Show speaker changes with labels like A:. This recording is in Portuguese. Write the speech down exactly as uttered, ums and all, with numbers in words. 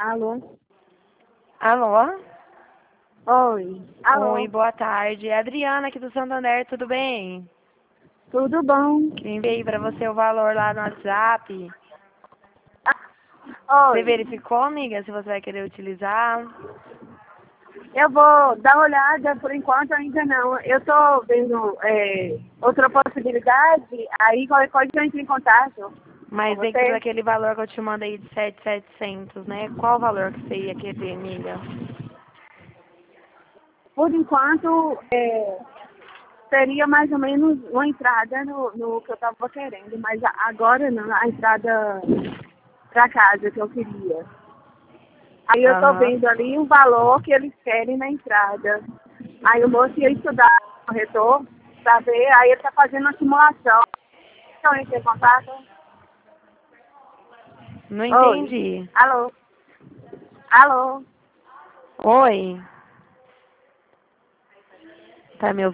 A: Alô?
B: Alô?
A: Oi. Alô?
B: Oi, boa tarde. É a Adriana aqui do Santander, tudo bem?
A: Tudo bom?
B: Enviei para você o valor lá no WhatsApp. Você
A: Oi.
B: verificou, amiga, se você vai querer utilizar?
A: Eu vou dar uma olhada, por enquanto ainda não. Eu tô vendo é, outra possibilidade, aí qualquer coisa eu entro em contato com
B: Mas dentro
A: você.
B: daquele valor que eu te mandei de sete mil e setecentos, né? Qual o valor que você ia querer, amiga?
A: Por enquanto, é, seria mais ou menos uma entrada no, no que eu tava querendo, mas a- agora não, a entrada pra casa que eu queria. Aí eu tô
B: Aham.
A: vendo ali o valor que eles querem na entrada. Aí o moço ia estudar no corretor pra ver, aí ele tá fazendo uma simulação. Então, entre em contato.
B: Não
A: Oi.
B: entendi.
A: Alô? Alô?
B: Oi? Tá me